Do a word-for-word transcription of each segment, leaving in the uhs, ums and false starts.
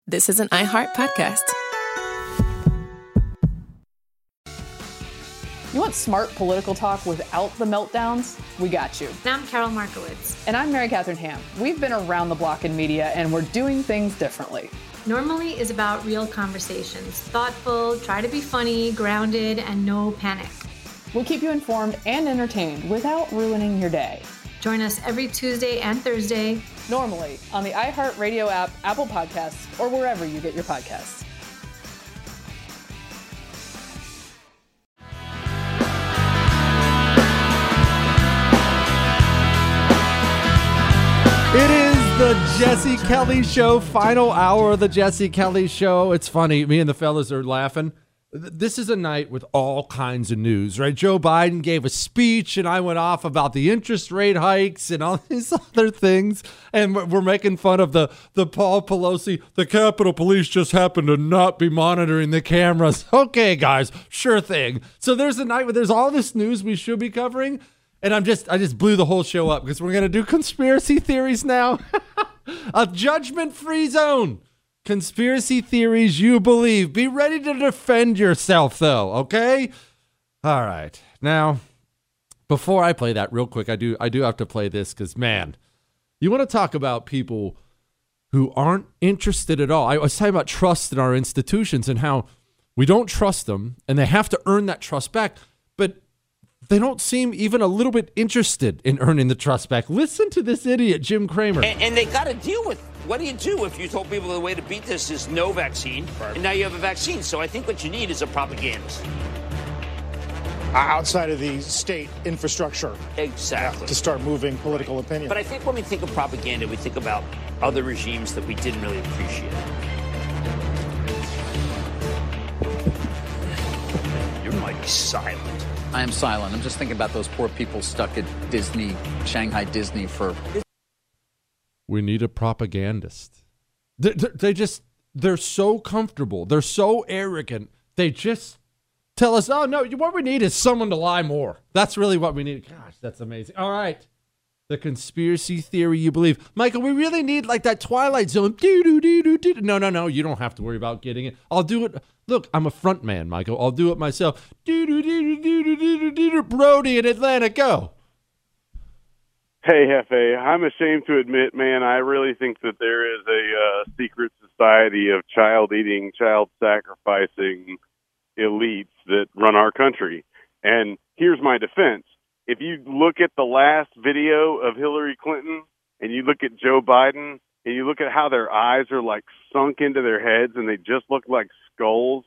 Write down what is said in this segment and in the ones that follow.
This is an iHeart podcast. You want smart political talk without the meltdowns? We got you. I'm Carol Markowitz. And I'm Mary Catherine Ham. We've been around the block in media, and we're doing things differently. Normally is about real conversations. Thoughtful, try to be funny, grounded, and no panic. We'll keep you informed and entertained without ruining your day. Join us every Tuesday and Thursday. Normally on the iHeartRadio app, Apple Podcasts, or wherever you get your podcasts. It is the Jesse Kelly Show, final hour of the Jesse Kelly Show. It's funny, me and the fellas are laughing. This is a night with all kinds of news, right? Joe Biden gave a speech, and I went off about the interest rate hikes and all these other things. And we're making fun of the, the Paul Pelosi. The Capitol Police just happened to not be monitoring the cameras. Okay, guys, sure thing. So there's a night where there's all this news we should be covering. And I'm just, I just blew the whole show up because we're going to do conspiracy theories now. A judgment-free zone. Conspiracy theories you believe. Be ready to defend yourself, though, okay? All right. Now, before I play that real quick, I do I do have to play this because, man, you want to talk about people who aren't interested at all. I was talking about trust in our institutions and how we don't trust them, and they have to earn that trust back, but they don't seem even a little bit interested in earning the trust back. Listen to this idiot, Jim Cramer. And, and they got to deal with, what do you do if you told people the way to beat this is no vaccine, right, and now you have a vaccine? So I think what you need is a propagandist. Outside of the state infrastructure. Exactly. To start moving political right. opinion. But I think when we think of propaganda, we think about other regimes that we didn't really appreciate. You're mighty silent. I am silent. I'm just thinking about those poor people stuck at Disney, Shanghai Disney for... We need a propagandist. They, they just, they're so comfortable. They're so arrogant. They just tell us, oh, no, what we need is someone to lie more. That's really what we need. Gosh, that's amazing. All right. The conspiracy theory you believe. Michael, we really need like that Twilight Zone. Doo-doo-doo-doo-doo. No, no, no. You don't have to worry about getting it. I'll do it. Look, I'm a front man, Michael. I'll do it myself. Doo-doo-doo-doo-doo-doo-doo-doo. Brody in Atlanta, go. Hey, Hefe, I'm ashamed to admit, man, I really think that there is a uh, secret society of child-eating, child-sacrificing elites that run our country. And here's my defense. If you look at the last video of Hillary Clinton and you look at Joe Biden and you look at how their eyes are like sunk into their heads and they just look like skulls,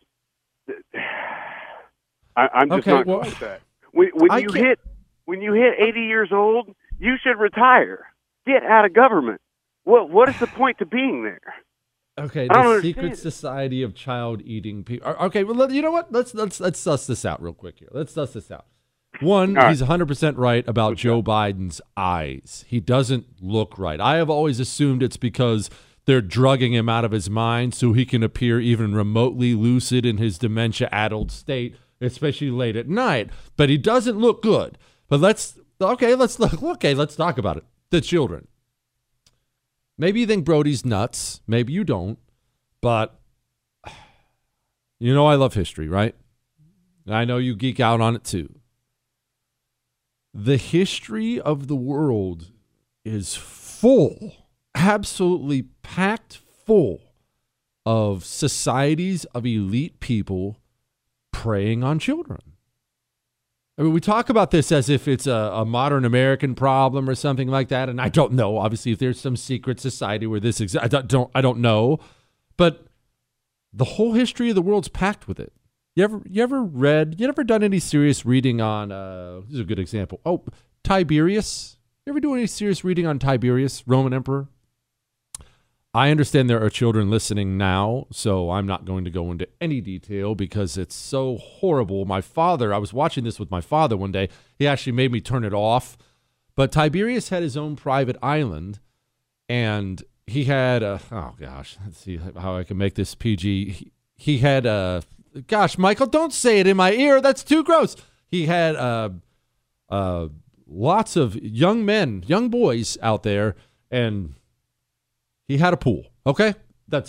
I, I'm just okay, not well, like that. When, when you can't... hit when you hit eighty years old, you should retire. Get out of government. Well, what is the point to being there? Okay, I the don't secret understand. society of child-eating people. Okay, well, you know what? Let's let's let's suss this out real quick here. Let's suss this out. One, right. He's one hundred percent right about Joe Biden's eyes. He doesn't look right. I have always assumed it's because they're drugging him out of his mind so he can appear even remotely lucid in his dementia-addled state, especially late at night. But he doesn't look good. But let's, okay, let's look. Okay, let's talk about it. The children. Maybe you think Brody's nuts. Maybe you don't. But you know I love history, right? I know you geek out on it too. The history of the world is full, absolutely packed full of societies of elite people preying on children. I mean, we talk about this as if it's a, a modern American problem or something like that, and I don't know. Obviously, if there's some secret society where this exists, I don't, don't, I don't know. But the whole history of the world's packed with it. You ever, you ever read, you ever done any serious reading on, uh, this is a good example. Oh, Tiberius. You ever do any serious reading on Tiberius, Roman emperor? I understand there are children listening now, so I'm not going to go into any detail because it's so horrible. My father, I was watching this with my father one day. He actually made me turn it off. But Tiberius had his own private island, and he had, a, oh gosh, let's see how I can make this P G. He, he had a, gosh, Michael, don't say it in my ear. That's too gross. He had uh, uh, lots of young men, young boys out there, and he had a pool. Okay, that's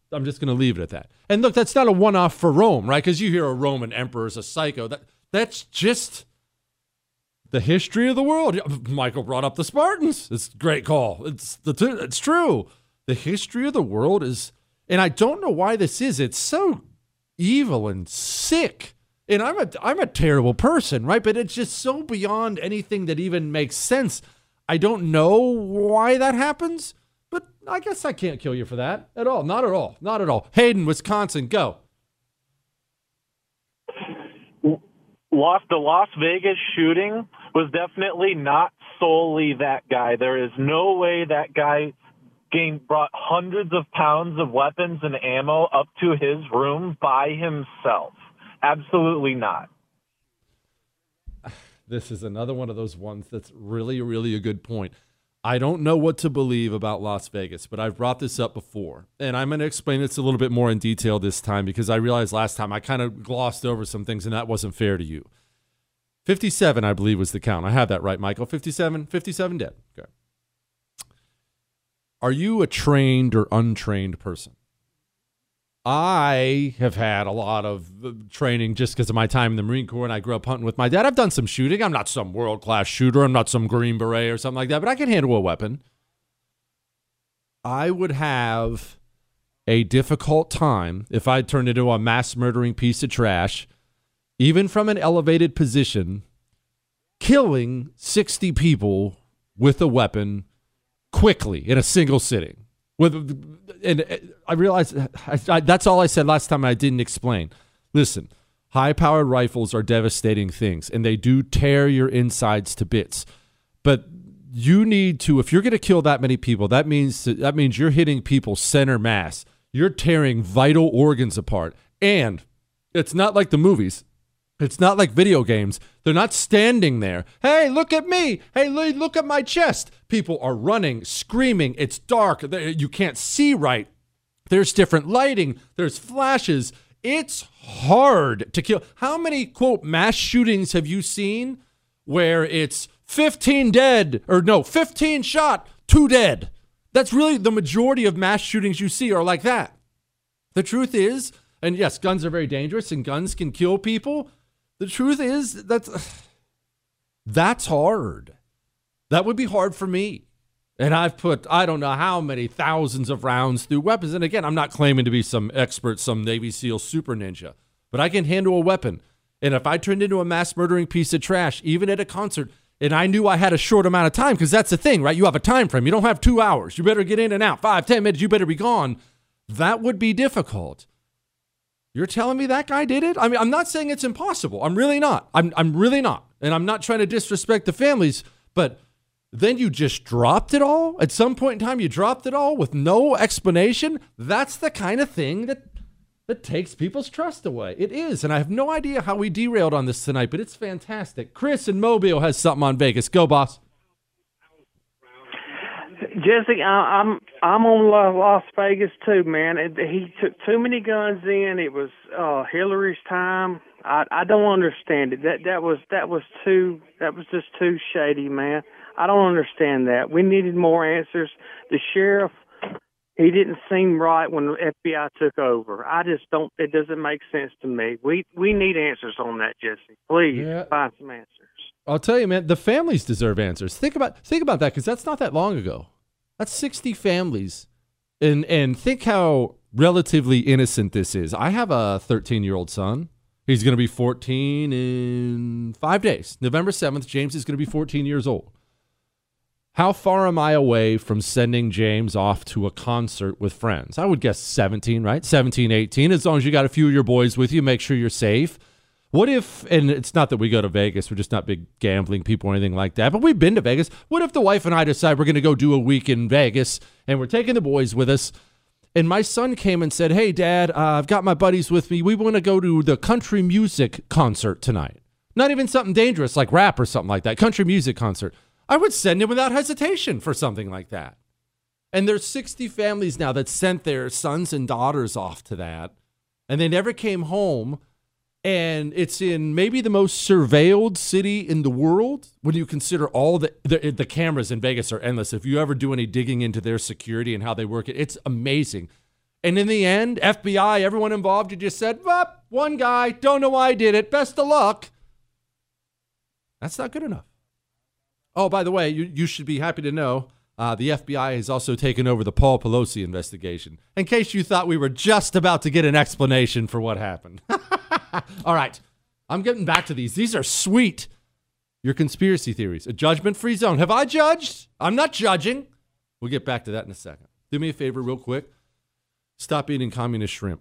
I'm just going to leave it at that. And look, that's not a one-off for Rome, right? Because you hear a Roman emperor is a psycho. That That's just the history of the world. Michael brought up the Spartans. It's a great call. It's, the, it's true. The history of the world is, and I don't know why this is, it's so evil and sick. And I'm a, I'm a terrible person, right? But it's just so beyond anything that even makes sense. I don't know why that happens, but I guess I can't kill you for that at all. Not at all. Not at all. Hayden, Wisconsin, go. Lost the Las Vegas shooting was definitely not solely that guy. There is no way that guy gained, brought hundreds of pounds of weapons and ammo up to his room by himself. Absolutely not. This is another one of those ones that's really, really a good point. I don't know what to believe about Las Vegas, but I've brought this up before, and I'm going to explain this a little bit more in detail this time because I realized last time I kind of glossed over some things, and that wasn't fair to you. fifty-seven, I believe, was the count. I have that right, Michael. fifty-seven, fifty-seven dead. Okay. Are you a trained or untrained person? I have had a lot of training just because of my time in the Marine Corps, and I grew up hunting with my dad. I've done some shooting. I'm not some world-class shooter. I'm not some Green Beret or something like that, but I can handle a weapon. I would have a difficult time if I turned into a mass-murdering piece of trash, even from an elevated position, killing sixty people with a weapon quickly in a single sitting. With, and I realized I, I, that's all I said last time. I didn't explain. Listen, high-powered rifles are devastating things, and they do tear your insides to bits. But you need to, if you're going to kill that many people, that means that means you're hitting people center mass. You're tearing vital organs apart, and it's not like the movies. It's not like video games. They're not standing there. Hey, look at me. Hey, look at my chest. People are running, screaming. It's dark. You can't see right. There's different lighting. There's flashes. It's hard to kill. How many, quote, mass shootings have you seen where it's fifteen dead, or no, fifteen shot, two dead? That's really the majority of mass shootings you see are like that. The truth is, and yes, guns are very dangerous and guns can kill people. The truth is that's, that's hard. That would be hard for me. And I've put, I don't know how many thousands of rounds through weapons. And again, I'm not claiming to be some expert, some Navy SEAL super ninja, but I can handle a weapon. And if I turned into a mass murdering piece of trash, even at a concert, and I knew I had a short amount of time, because that's the thing, right? You have a time frame. You don't have two hours. You better get in and out. Five, ten minutes, you better be gone. That would be difficult. You're telling me that guy did it? I mean, I'm not saying it's impossible. I'm really not. I'm I'm really not. And I'm not trying to disrespect the families, but then you just dropped it all? At some point in time, you dropped it all with no explanation? That's the kind of thing that that takes people's trust away. It is, and I have no idea how we derailed on this tonight, but it's fantastic. Chris in Mobile has something on Vegas. Go, boss. Jesse, I, I'm I'm on Las Vegas too, man. It, he took too many guns in. It was uh, Hillary's time. I I don't understand it. That that was that was too that was just too shady, man. I don't understand that. We needed more answers. The sheriff, he didn't seem right when the F B I took over. I just don't. It doesn't make sense to me. We we need answers on that, Jesse. Please yeah. find some answers. I'll tell you, man. The families deserve answers. Think about think about that, because that's not that long ago. That's sixty families. And and think how relatively innocent this is. I have a thirteen-year-old son. He's going to be fourteen in five days. November seventh, James is going to be fourteen years old. How far am I away from sending James off to a concert with friends? I would guess seventeen, right? seventeen, eighteen. As long as you got a few of your boys with you, make sure you're safe. What if, and it's not that we go to Vegas, we're just not big gambling people or anything like that, but we've been to Vegas. What if the wife and I decide we're going to go do a week in Vegas, and we're taking the boys with us, and my son came and said, hey, Dad, uh, I've got my buddies with me. We want to go to the country music concert tonight. Not even something dangerous like rap or something like that. Country music concert. I would send him without hesitation for something like that. And there's sixty families now that sent their sons and daughters off to that, and they never came home. And it's in maybe the most surveilled city in the world when you consider all the, the the cameras in Vegas are endless. If you ever do any digging into their security and how they work it, it's amazing. And in the end, F B I, everyone involved, you just said, well, one guy, don't know why I did it, best of luck. That's not good enough. Oh, by the way, you, you should be happy to know uh, the F B I has also taken over the Paul Pelosi investigation, in case you thought we were just about to get an explanation for what happened. All right, I'm getting back to these. These are sweet. Your conspiracy theories. A judgment-free zone. Have I judged? I'm not judging. We'll get back to that in a second. Do me a favor real quick. Stop eating communist shrimp.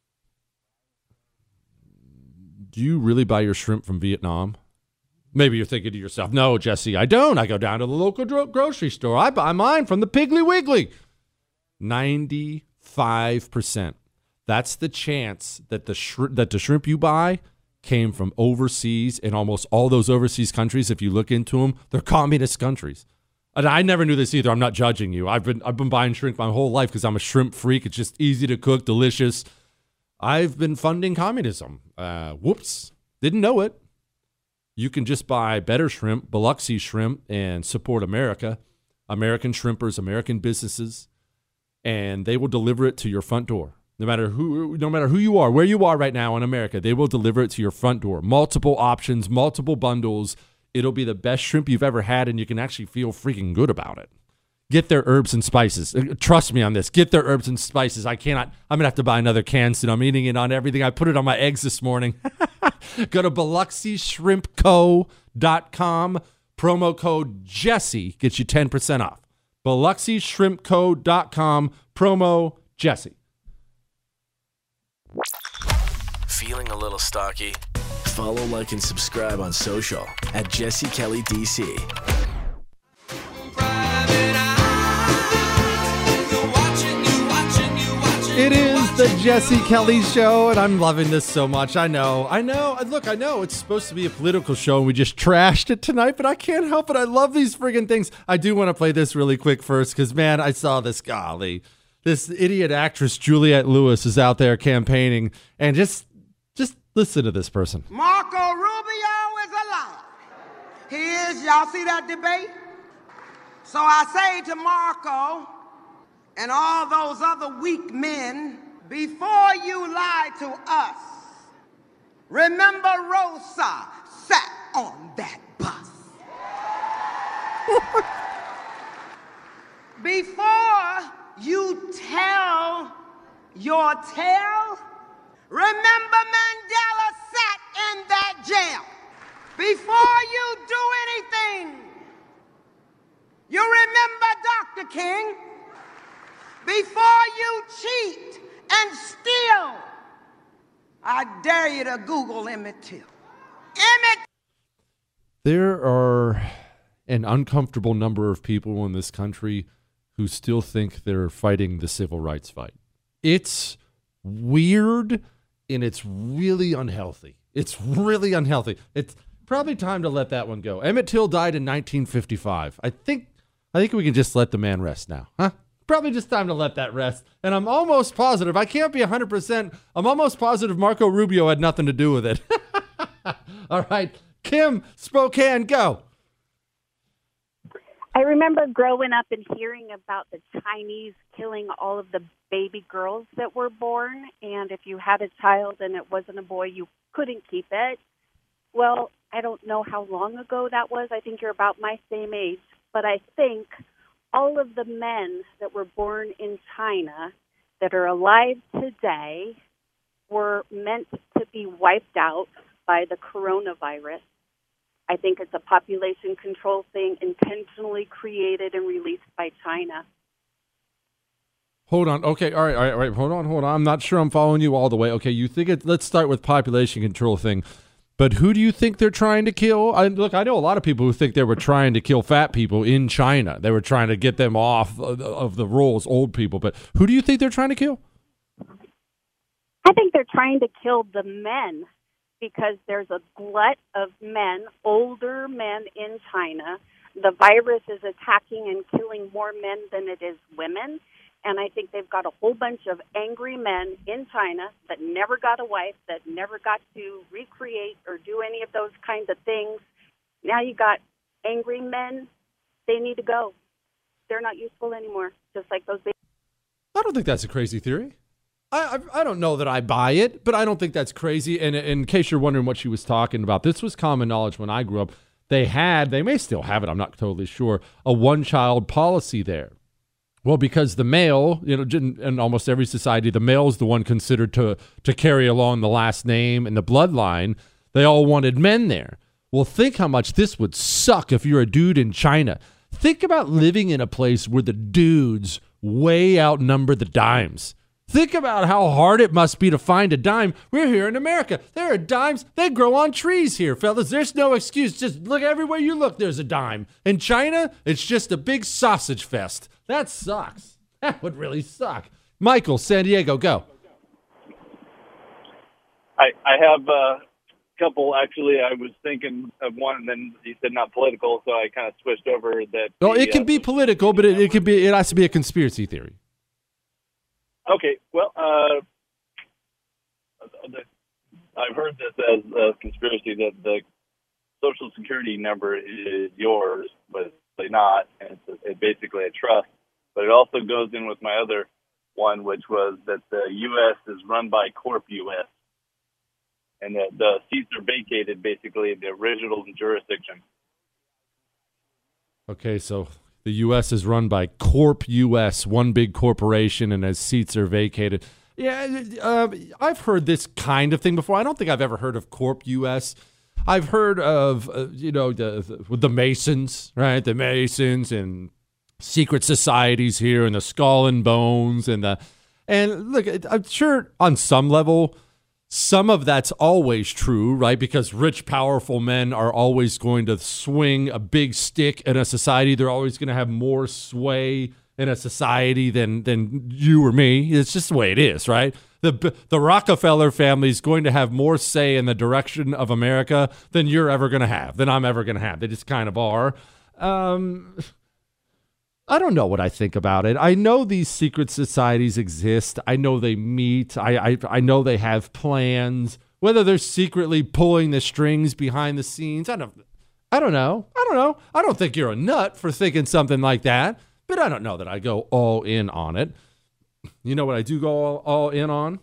Do you really buy your shrimp from Vietnam? Maybe you're thinking to yourself, no, Jesse, I don't. I go down to the local dro- grocery store. I buy mine from the Piggly Wiggly. ninety-five percent. That's the chance that the sh- that the shrimp you buy came from overseas, and almost all those overseas countries, if you look into them, they're communist countries. And I never knew this either. I'm not judging you. I've been I've been buying shrimp my whole life because I'm a shrimp freak. It's just easy to cook, delicious. I've been funding communism. Uh, whoops. Didn't know it. You can just buy better shrimp, Biloxi shrimp, and support America, American shrimpers, American businesses, and they will deliver it to your front door. No matter who, no matter who you are, where you are right now in America, they will deliver it to your front door. Multiple options, multiple bundles. It'll be the best shrimp you've ever had, and you can actually feel freaking good about it. Get their herbs and spices. Trust me on this. Get their herbs and spices. I cannot. I'm going to have to buy another can soon. I'm eating it on everything. I put it on my eggs this morning. Go to Biloxi Shrimp Co dot com. Promo code Jesse gets you ten percent off. Biloxi Shrimp Co dot com. Promo Jesse. Feeling a little stocky? Follow, like, and subscribe on social at Jesse Kelly D C. It is the Jesse Kelly Show, and I'm loving this so much. I know, I know. Look, I know it's supposed to be a political show, and we just trashed it tonight, but I can't help it. I love these friggin' things. I do want to play this really quick first, because, man, I saw this, golly. This idiot actress, Juliette Lewis, is out there campaigning, and just, just listen to this person. Marco Rubio is a liar. He is. Y'all see that debate? So I say to Marco and all those other weak men, before you lie to us, remember Rosa sat on that bus. Before you tell your tale, remember Mandela sat in that jail. Before you do anything, you remember Doctor King. Before you cheat and steal, I dare you to Google Emmett Till. Emmett. There are an uncomfortable number of people in this country who still think they're fighting the civil rights fight. It's weird, and it's really unhealthy. It's really unhealthy. It's probably time to let that one go. Emmett Till died in nineteen fifty-five. I think I think we can just let the man rest now, huh? Probably just time to let that rest. And I'm almost positive, I can't be one hundred percent, I'm almost positive Marco Rubio had nothing to do with it. All right, Kim, Spokane, go. I remember growing up and hearing about the Chinese killing all of the baby girls that were born, and if you had a child and it wasn't a boy, you couldn't keep it. Well, I don't know how long ago that was. I think you're about my same age, but I think all of the men that were born in China that are alive today were meant to be wiped out by the coronavirus. I think it's a population control thing intentionally created and released by China. Hold on. Okay. All right. All right. All right. Hold on. Hold on. I'm not sure I'm following you all the way. Okay. You think it, let's start with population control thing. But who do you think they're trying to kill? I, look, I know a lot of people who think they were trying to kill fat people in China. They were trying to get them off of, of the rolls, old people. But who do you think they're trying to kill? I think they're trying to kill the men because there's a glut of men, older men in China. The virus is attacking and killing more men than it is women. And I think they've got a whole bunch of angry men in China that never got a wife, that never got to recreate or do any of those kinds of things. Now you got angry men. They need to go. They're not useful anymore, just like those babies. I don't think that's a crazy theory. I, I I don't know that I buy it, but I don't think that's crazy. And, and in case you're wondering what she was talking about, this was common knowledge when I grew up. They had, they may still have it, I'm not totally sure, a one-child policy there. Well, because the male, you know, in, in almost every society, the male is the one considered to to carry along the last name and the bloodline. They all wanted men there. Well, think how much this would suck if you're a dude in China. Think about living in a place where the dudes way outnumber the dimes. Think about how hard it must be to find a dime. We're here in America. There are dimes. They grow on trees here, fellas. There's no excuse. Just look everywhere you look, there's a dime. In China, it's just a big sausage fest. That sucks. That would really suck. Michael, San Diego, go. I, I have a couple, actually. I was thinking of one, and then you said not political, so I kind of switched over that. Well, the, it can uh, be political, but it, it could be. It has to be a conspiracy theory. Okay, well, uh, I've heard this as a conspiracy that the Social Security number is yours, but it's not, and it's, it's basically a trust. But it also goes in with my other one, which was that the U S is run by Corp U S, and that the seats are vacated, basically, the original jurisdiction. Okay, so the U S is run by Corp U S, one big corporation, and as seats are vacated. Yeah, uh, I've heard this kind of thing before. I don't think I've ever heard of Corp U S. I've heard of, uh, you know, the, the the Masons, right? The Masons and secret societies here, and the Skull and Bones, and the and look, I'm sure on some level, some of that's always true, right? Because rich, powerful men are always going to swing a big stick in a society. They're always going to have more sway in a society than than you or me. It's just the way it is, right? The the Rockefeller family is going to have more say in the direction of America than you're ever going to have, than I'm ever going to have. They just kind of are. Um, I don't know what I think about it. I know these secret societies exist. I know they meet. I, I I know they have plans. Whether they're secretly pulling the strings behind the scenes, I don't. I don't know. I don't know. I don't think you're a nut for thinking something like that. But I don't know that I go all in on it. You know what I do go all, all in on?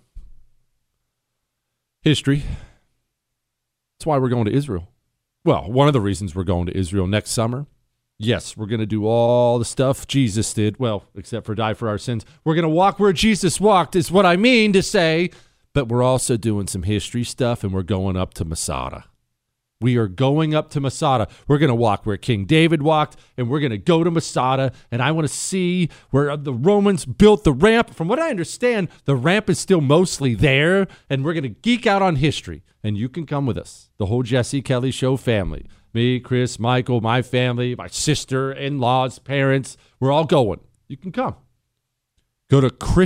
History. That's why we're going to Israel. Well, one of the reasons we're going to Israel next summer. Yes, we're going to do all the stuff Jesus did. Well, except for die for our sins. We're going to walk where Jesus walked is what I mean to say. But we're also doing some history stuff, and we're going up to Masada. We are going up to Masada. We're going to walk where King David walked, and we're going to go to Masada, and I want to see where the Romans built the ramp. From what I understand, the ramp is still mostly there, and we're going to geek out on history. And you can come with us, the whole Jesse Kelly Show family. Me, Chris, Michael, my family, my sister, in-laws, parents. We're all going. You can come. Go to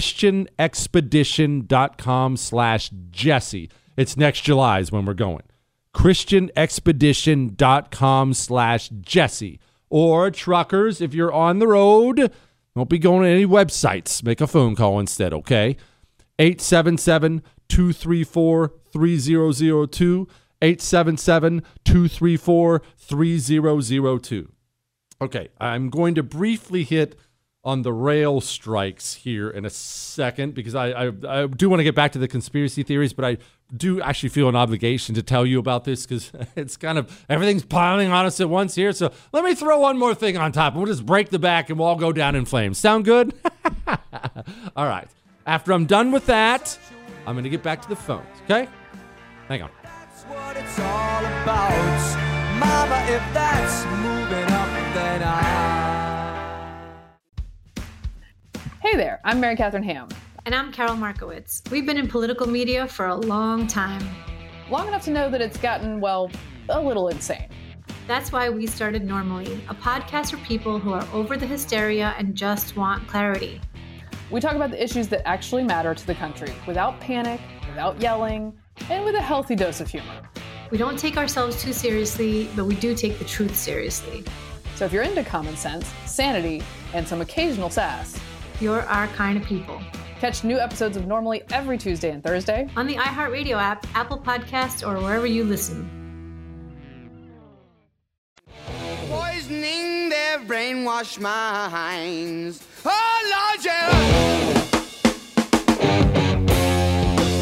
christianexpedition.com slash Jesse. It's next July is when we're going. christianexpedition.com slash Jesse. Or truckers, if you're on the road, don't be going to any websites. Make a phone call instead, okay? eight seven seven, two three four, three zero zero two. eight seven seven, two three four, three zero zero two. Okay, I'm going to briefly hit on the rail strikes here in a second because I, I, I do want to get back to the conspiracy theories, but I do actually feel an obligation to tell you about this because it's kind of, everything's piling on us at once here. So let me throw one more thing on top and we'll just break the back and we'll all go down in flames. Sound good? All right. After I'm done with that, I'm going to get back to the phones, okay? Hang on. That's what it's all about. Mama, if that's moving up, then I... Hey there, I'm Mary Catherine Ham. And I'm Carol Markowitz. We've been in political media for a long time. Long enough to know that it's gotten, well, a little insane. That's why we started Normally, a podcast for people who are over the hysteria and just want clarity. We talk about the issues that actually matter to the country, without panic, without yelling, and with a healthy dose of humor. We don't take ourselves too seriously, but we do take the truth seriously. So if you're into common sense, sanity, and some occasional sass, you're our kind of people. Catch new episodes of Normally every Tuesday and Thursday on the iHeartRadio app, Apple Podcasts, or wherever you listen. Poisoning their brainwashed minds. Oh, Lord, yeah.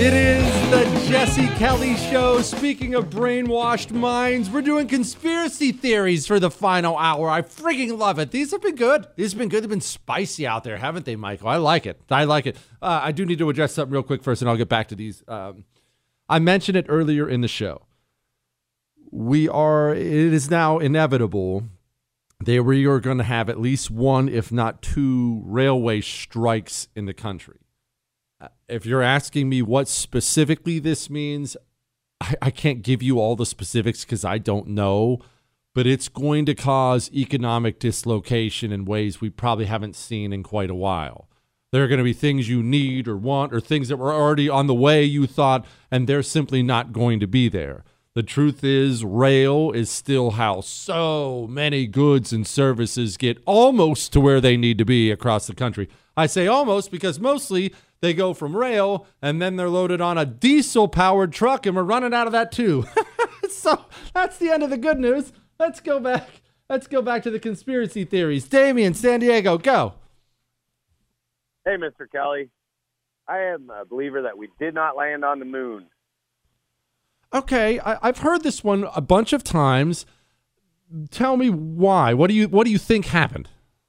It is the Jesse Kelly Show. Speaking of brainwashed minds, we're doing conspiracy theories for the final hour. I freaking love it. These have been good. These have been good. They've been spicy out there, haven't they, Michael? I like it. I like it. Uh, I do need to address something real quick first, and I'll get back to these. Um, I mentioned it earlier in the show. We are, it is now inevitable that we are going to have at least one, if not two, railway strikes in the country. If you're asking me what specifically this means, I, I can't give you all the specifics because I don't know, but it's going to cause economic dislocation in ways we probably haven't seen in quite a while. There are going to be things you need or want or things that were already on the way you thought, and they're simply not going to be there. The truth is, rail is still how so many goods and services get almost to where they need to be across the country. I say almost because mostly they go from rail and then they're loaded on a diesel-powered truck, and we're running out of that too. So that's the end of the good news. Let's go back. Let's go back to the conspiracy theories. Damien, San Diego, go. Hey, Mister Kelly. I am a believer that we did not land on the moon. Okay, I, I've heard this one a bunch of times. Tell me why. What do you What do you think happened?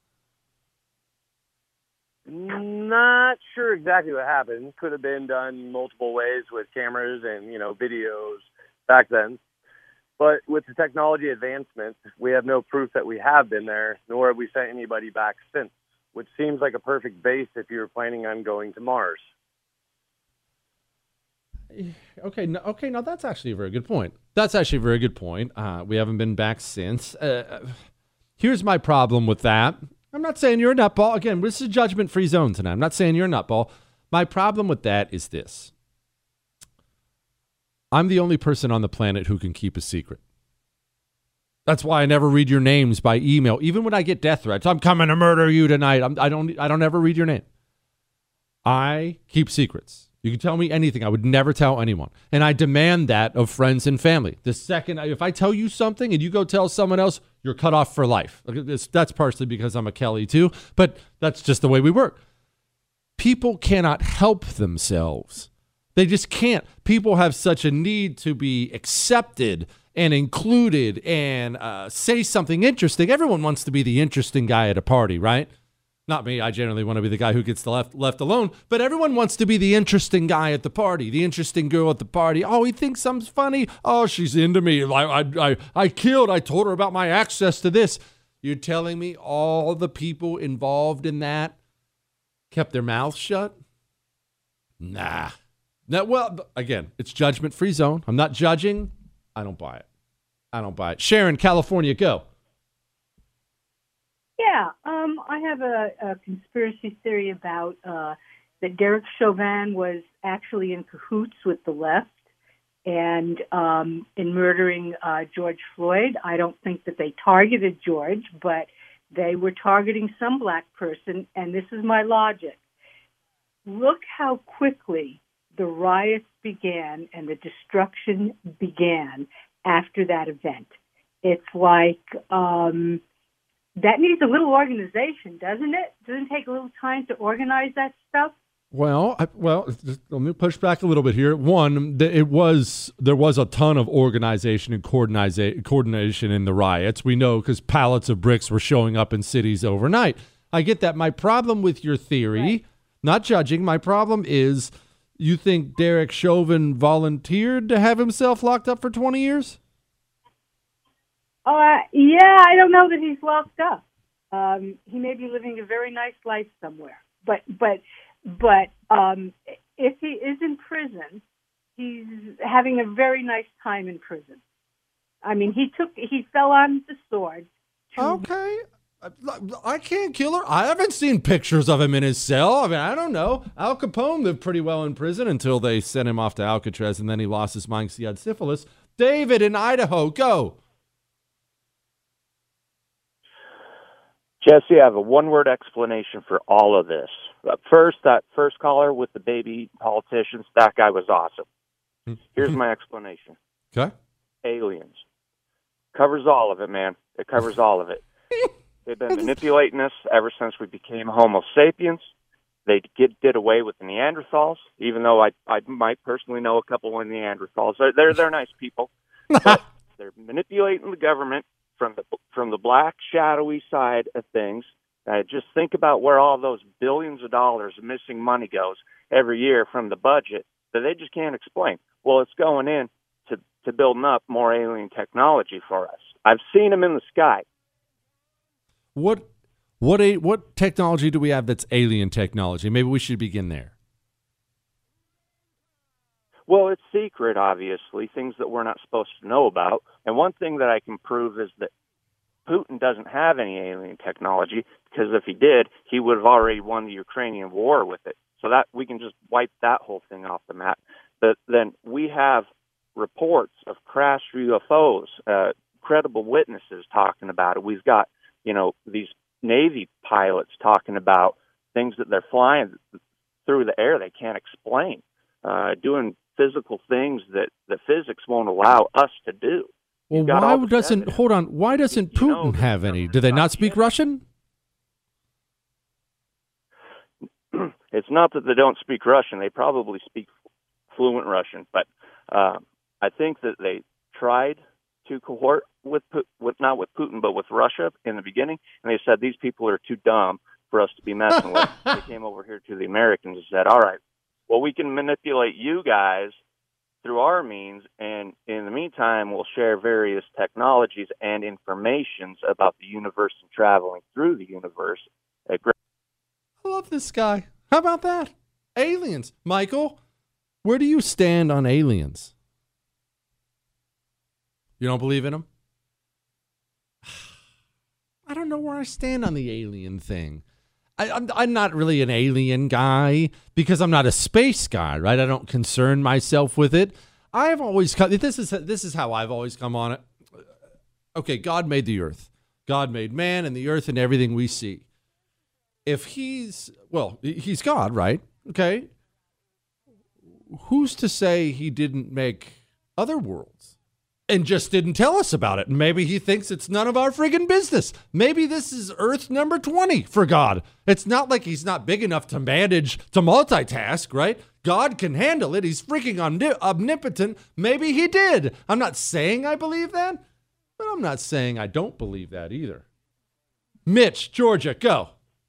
Not sure exactly what happened. Could have been done multiple ways with cameras and, you know, videos back then. But with the technology advancements, we have no proof that we have been there, nor have we sent anybody back since, which seems like a perfect base if you were planning on going to Mars. Okay, no, okay, now that's actually a very good point. That's actually a very good point. Uh, we haven't been back since. Uh, here's my problem with that. I'm not saying you're a nutball. Again, this is a judgment-free zone tonight. I'm not saying you're a nutball. My problem with that is this. I'm the only person on the planet who can keep a secret. That's why I never read your names by email. Even when I get death threats, I'm coming to murder you tonight. I'm, I don't. I don't ever read your name. I keep secrets. You can tell me anything. I would never tell anyone. And I demand that of friends and family. The second, if I tell you something and you go tell someone else, you're cut off for life. That's partially because I'm a Kelly too, but that's just the way we work. People cannot help themselves. They just can't. People have such a need to be accepted and included and uh, say something interesting. Everyone wants to be the interesting guy at a party, right? Not me. I generally want to be the guy who gets left left alone. But everyone wants to be the interesting guy at the party, the interesting girl at the party. Oh, he thinks I'm funny. Oh, she's into me. I, I, I, I killed. I told her about my access to this. You're telling me all the people involved in that kept their mouths shut? Nah. Now, well, again, it's judgment-free zone. I'm not judging. I don't buy it. I don't buy it. Sharon, California, go. Yeah, um, I have a, a conspiracy theory about uh, that Derek Chauvin was actually in cahoots with the left and um, in murdering uh, George Floyd. I don't think that they targeted George, but they were targeting some black person, and this is my logic. Look how quickly the riots began and the destruction began after that event. It's like... Um, That needs a little organization, doesn't it? Doesn't it take a little time to organize that stuff? Well, I, well, let me push back a little bit here. One, it was there was a ton of organization and coordination in the riots. We know because pallets of bricks were showing up in cities overnight. I get that. My problem with your theory, right. Not judging, my problem is you think Derek Chauvin volunteered to have himself locked up for twenty years? Uh, yeah, I don't know that he's locked up. Um, he may be living a very nice life somewhere. But but but um, if he is in prison, he's having a very nice time in prison. I mean, he took he fell on the sword. To- okay, I can't kill her. I haven't seen pictures of him in his cell. I mean, I don't know. Al Capone lived pretty well in prison until they sent him off to Alcatraz, and then he lost his mind because he had syphilis. David in Idaho, go. Jesse, I have a one-word explanation for all of this. But first, that first caller with the baby politicians, that guy was awesome. Here's my explanation. Okay. Aliens. Covers all of it, man. It covers all of it. They've been manipulating us ever since we became Homo sapiens. they get, did away with the Neanderthals, even though I I might personally know a couple of Neanderthals. They're they're, they're nice people, but they're manipulating the government from the from the black shadowy side of things. Uh, just think about where all those billions of dollars of missing money goes every year from the budget that they just can't explain. Well, it's going in to, to building up more alien technology for us. I've seen them in the sky. What what a what technology do we have that's alien technology? Maybe we should begin there. Well, it's secret, obviously, things that we're not supposed to know about. And one thing that I can prove is that Putin doesn't have any alien technology, because if he did, he would have already won the Ukrainian war with it. So that we can just wipe that whole thing off the map. But then we have reports of crashed U F Os, uh, credible witnesses talking about it. We've got, you know, these Navy pilots talking about things that they're flying through the air they can't explain, uh, doing physical things that the physics won't allow us to do. Well, why doesn't evidence. hold on? Why doesn't Putin you know, have any? Do they not speak Russian? It's not that they don't speak Russian; they probably speak fluent Russian. But uh, I think that they tried to cohort with, with not with Putin, but with Russia in the beginning, and they said these people are too dumb for us to be messing with. They came over here to the Americans and said, "All right, well, we can manipulate you guys through our means, and in the meantime, we'll share various technologies and informations about the universe and traveling through the universe." At great- I love this guy. How about that? Aliens. Michael, where do you stand on aliens? You don't believe in them? I don't know where I stand on the alien thing. I, I'm, I'm not really an alien guy because I'm not a space guy, right? I don't concern myself with it. I've always come, this is this is how I've always come on it. Okay, God made the earth. God made man and the earth and everything we see. If he's, well, he's God, right? Okay. Who's to say he didn't make other worlds and just didn't tell us about it? And maybe he thinks it's none of our friggin' business. Maybe this is Earth number twenty for God. It's not like he's not big enough to manage, to multitask, right? God can handle it. He's freaking omni- omnipotent. Maybe he did. I'm not saying I believe that, but I'm not saying I don't believe that either. Mitch, Georgia, go.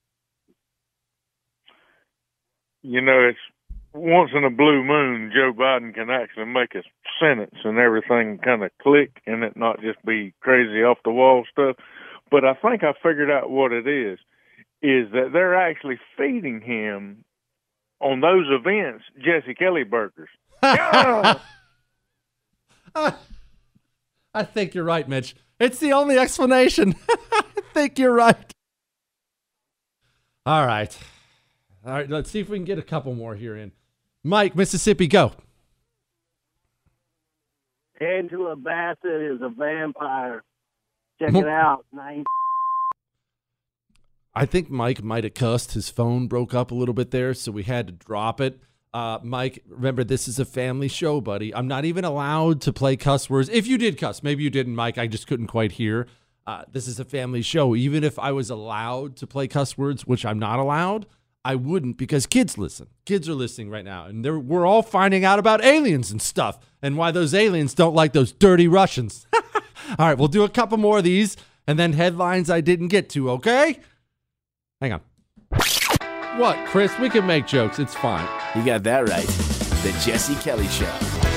You know, it's once in a blue moon, Joe Biden can actually make a sentence and everything kind of click and it not just be crazy off the wall stuff. But I think I figured out what it is, is that they're actually feeding him on those events Jesse Kelly burgers. I think you're right, Mitch. It's the only explanation. I think you're right. All right. All right, let's see if we can get a couple more here in. Mike, Mississippi, go. Angela Bassett is a vampire. Check it out. Nine. I think Mike might have cussed. His phone broke up a little bit there, so we had to drop it. Uh, Mike, remember, this is a family show, buddy. I'm not even allowed to play cuss words. If you did cuss, maybe you didn't, Mike. I just couldn't quite hear. Uh, this is a family show. Even if I was allowed to play cuss words, which I'm not allowed, I wouldn't, because kids listen. Kids are listening right now, and they're, we're all finding out about aliens and stuff and why those aliens don't like those dirty Russians. All right, we'll do a couple more of these and then headlines I didn't get to, okay? Hang on. What, Chris? We can make jokes. It's fine. You got that right. The Jesse Kelly Show.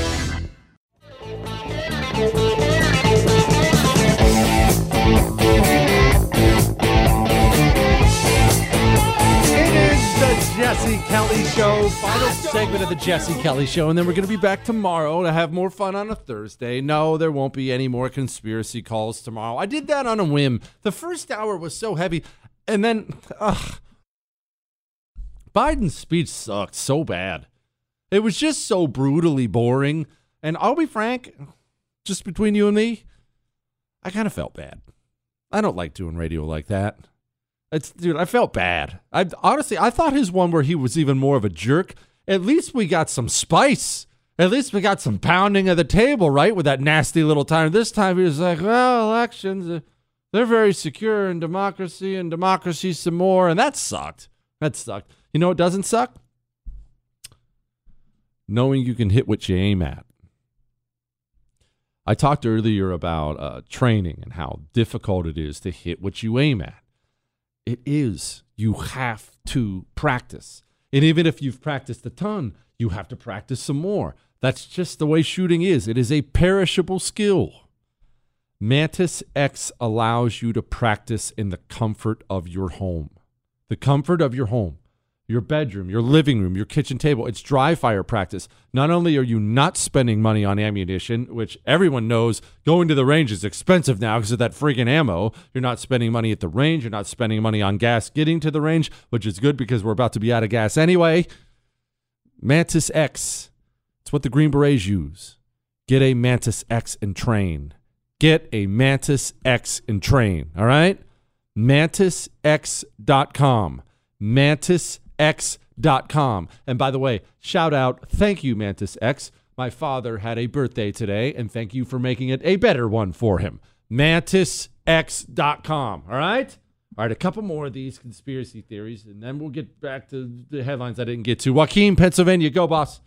Jesse Kelly Show, final segment of the Jesse Kelly Show, and then we're going to be back tomorrow to have more fun on a Thursday. No, there won't be any more conspiracy calls tomorrow. I did that on a whim. The first hour was so heavy, and then ugh, Biden's speech sucked so bad. It was just so brutally boring, and I'll be frank, just between you and me, I kind of felt bad. I don't like doing radio like that. It's, dude, I felt bad. I honestly, I thought his one where he was even more of a jerk. At least we got some spice. At least we got some pounding of the table, right? With that nasty little time. This time he was like, well, elections, uh, they're very secure in democracy and democracy some more. And that sucked. That sucked. You know what doesn't suck? Knowing you can hit what you aim at. I talked earlier about uh, training and how difficult it is to hit what you aim at. It is. You have to practice. And even if you've practiced a ton, you have to practice some more. That's just the way shooting is. It is a perishable skill. Mantis X allows you to practice in the comfort of your home. The comfort of your home. Your bedroom, your living room, your kitchen table. It's dry fire practice. Not only are you not spending money on ammunition, which everyone knows going to the range is expensive now because of that freaking ammo. You're not spending money at the range. You're not spending money on gas getting to the range, which is good because we're about to be out of gas anyway. Mantis X. It's what the Green Berets use. Get a Mantis X and train. Get a Mantis X and train. All right? mantis x dot com. Mantis X dot com. And by the way, shout out, thank you, Mantis X. My father had a birthday today, and thank you for making it a better one for him. mantis x dot com. All right? All right, a couple more of these conspiracy theories, and then we'll get back to the headlines I didn't get to. Joaquin, Pennsylvania. Go, boss.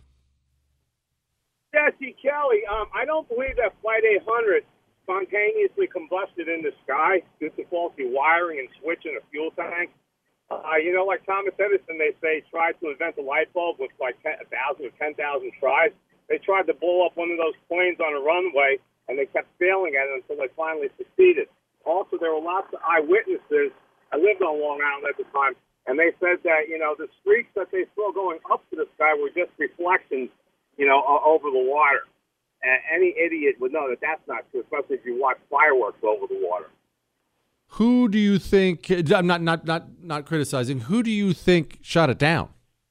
Jesse Kelly, um, I don't believe that Flight eight hundred spontaneously combusted in the sky due to faulty wiring and switching a fuel tank. Uh, you know, like Thomas Edison, they say, tried to invent a light bulb with like ten, one thousand or ten thousand tries. They tried to blow up one of those planes on a runway, and they kept failing at it until they finally succeeded. Also, there were lots of eyewitnesses. I lived on Long Island at the time, and they said that, you know, the streaks that they saw going up to the sky were just reflections, you know, over the water. And any idiot would know that that's not true, especially if you watch fireworks over the water. Who do you think, I'm not, not, not, not criticizing, who do you think shot it down?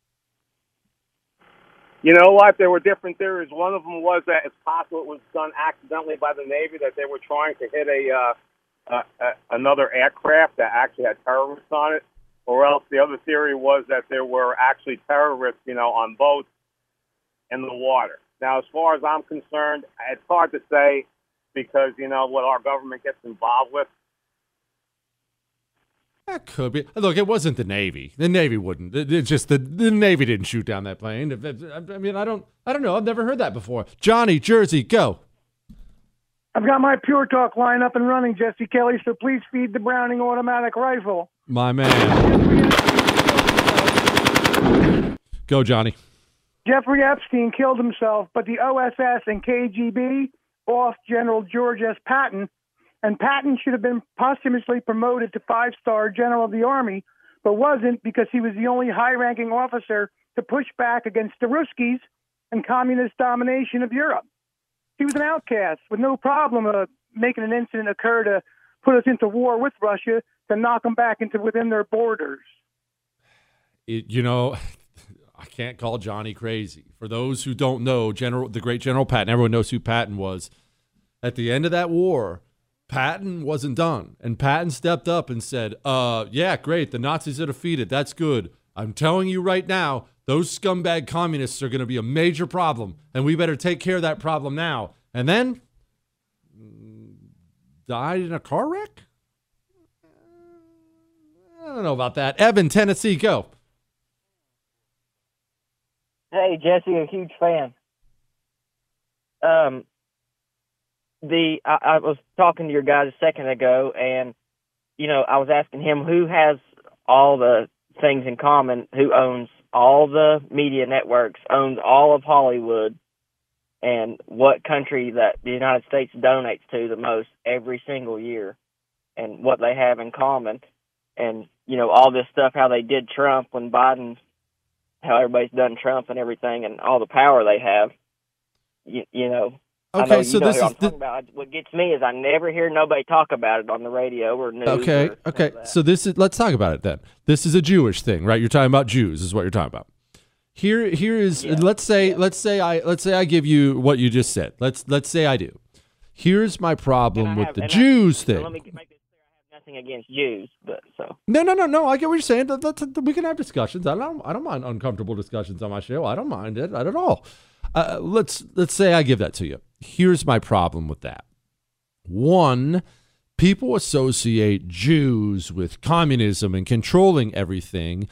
You know what? There were different theories. One of them was that it's possible it was done accidentally by the Navy, that they were trying to hit a uh, uh, uh, another aircraft that actually had terrorists on it. Or else the other theory was that there were actually terrorists, you know, on boats in the water. Now, as far as I'm concerned, it's hard to say because, you know, what our government gets involved with. That could be. Look, it wasn't the Navy. The Navy wouldn't. It's just the, the Navy didn't shoot down that plane. I mean, I don't I don't know. I've never heard that before. Johnny, Jersey, go. I've got my Pure Talk line up and running, Jesse Kelly, so please feed the Browning automatic rifle. My man. Go, Johnny. Jeffrey Epstein killed himself, but the O S S and K G B off General George S. Patton, and Patton should have been posthumously promoted to five-star General of the Army, but wasn't because he was the only high-ranking officer to push back against the Ruskies and communist domination of Europe. He was an outcast with no problem uh, making an incident occur to put us into war with Russia to knock them back into within their borders. It, you know, I can't call Johnny crazy. For those who don't know, General, the great General Patton, everyone knows who Patton was. At the end of that war, Patton wasn't done. And Patton stepped up and said, uh, yeah, great, the Nazis are defeated. That's good. I'm telling you right now, those scumbag communists are going to be a major problem, and we better take care of that problem now. And then, died in a car wreck? I don't know about that. Evan, Tennessee, go. Hey, Jesse, a huge fan. Um, the I, I was talking to your guy a second ago, and, you know, I was asking him who has all the things in common, who owns all the media networks, owns all of Hollywood, and what country that the United States donates to the most every single year, and what they have in common. And, you know, all this stuff, how they did Trump when Biden, how everybody's done Trump and everything, and all the power they have, you, you know. Okay, I know so you know this who is I'm talking about. What gets me is I never hear nobody talk about it on the radio or news. Okay, or okay. So this is, let's talk about it then. This is a Jewish thing, right? You're talking about Jews, is what you're talking about. Here, here is. Yeah. Let's say, let's say I, let's say I give you what you just said. Let's, let's say I do. Here's my problem with have, the Jews I, thing. So let me make this clear. I have nothing against Jews, but so. No, no, no, no. I get what you're saying. That, that, we can have discussions. I don't, I don't mind uncomfortable discussions on my show. I don't mind it, not at all. Uh, let's, let's say I give that to you. Here's my problem with that. One, people associate Jews with communism and controlling everything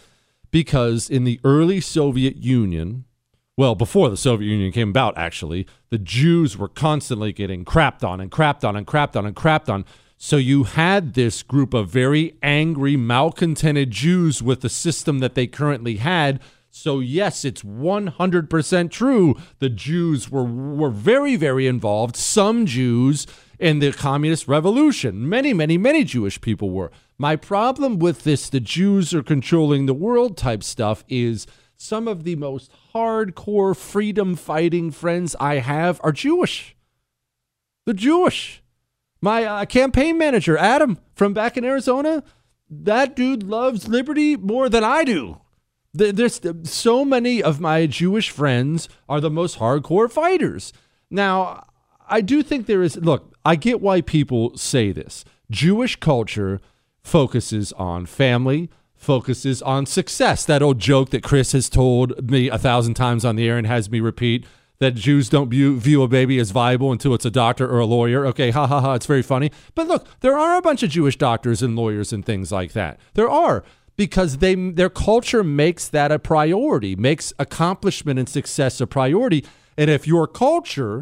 because in the early Soviet Union, well, before the Soviet Union came about, actually, the Jews were constantly getting crapped on and crapped on and crapped on and crapped on. So you had this group of very angry, malcontented Jews with the system that they currently had. So yes, it's one hundred percent true. The Jews were were very, very involved. Some Jews in the communist revolution. Many, many, many Jewish people were. My problem with this, the Jews are controlling the world type stuff, is some of the most hardcore freedom fighting friends I have are Jewish. They're Jewish. My uh, campaign manager, Adam, from back in Arizona, that dude loves liberty more than I do. There's so many of my Jewish friends are the most hardcore fighters. Now, I do think there is, look, I get why people say this. Jewish culture focuses on family, focuses on success. That old joke that Chris has told me a thousand times on the air and has me repeat, that Jews don't view, view a baby as viable until it's a doctor or a lawyer. Okay, ha ha ha, it's very funny. But look, there are a bunch of Jewish doctors and lawyers and things like that. There are, because they their culture makes that a priority, makes accomplishment and success a priority. And if your culture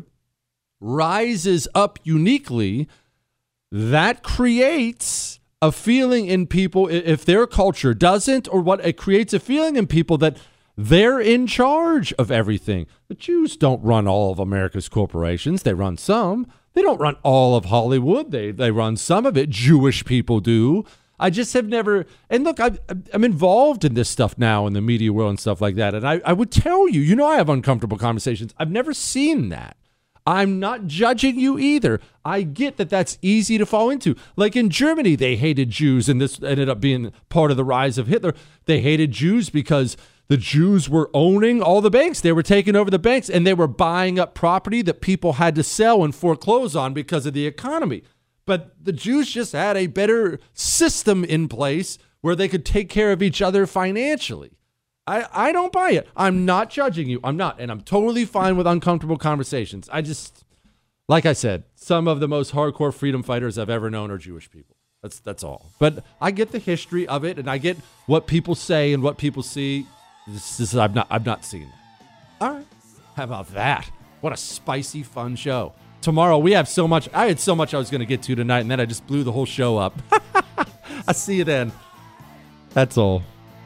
rises up uniquely, that creates a feeling in people, if their culture doesn't, or what, it creates a feeling in people that they're in charge of everything. The Jews don't run all of America's corporations. They run some. They don't run all of Hollywood. They they run some of it. Jewish people do. I just have never, and look, I, I'm involved in this stuff now in the media world and stuff like that. And I, I would tell you, you know, I have uncomfortable conversations. I've never seen that. I'm not judging you either. I get that that's easy to fall into. Like in Germany, they hated Jews, and this ended up being part of the rise of Hitler. They hated Jews because the Jews were owning all the banks. They were taking over the banks, and they were buying up property that people had to sell and foreclose on because of the economy. But the Jews just had a better system in place where they could take care of each other financially. I, I don't buy it. I'm not judging you. I'm not. And I'm totally fine with uncomfortable conversations. I just, like I said, some of the most hardcore freedom fighters I've ever known are Jewish people. That's that's all. But I get the history of it, and I get what people say and what people see. This, this, I've not I've not seen that. All right. How about that? What a spicy, fun show. Tomorrow we have so much. I had so much I was going to get to tonight, and then I just blew the whole show up. I'll see you then. That's all.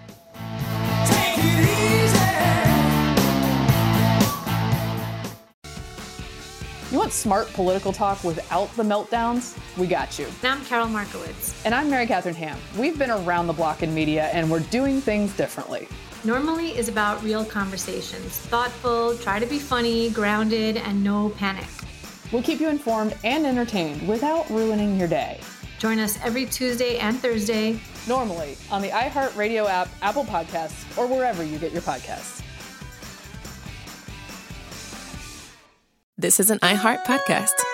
You want smart political talk without the meltdowns? We got you. And I'm Carol Markowitz. And I'm Mary Catherine Ham. We've been around the block in media, and we're doing things differently. Normally is about real conversations. Thoughtful, try to be funny, grounded, and no panic. We'll keep you informed and entertained without ruining your day. Join us every Tuesday and Thursday. Normally on the iHeartRadio app, Apple Podcasts, or wherever you get your podcasts. This is an iHeart podcast.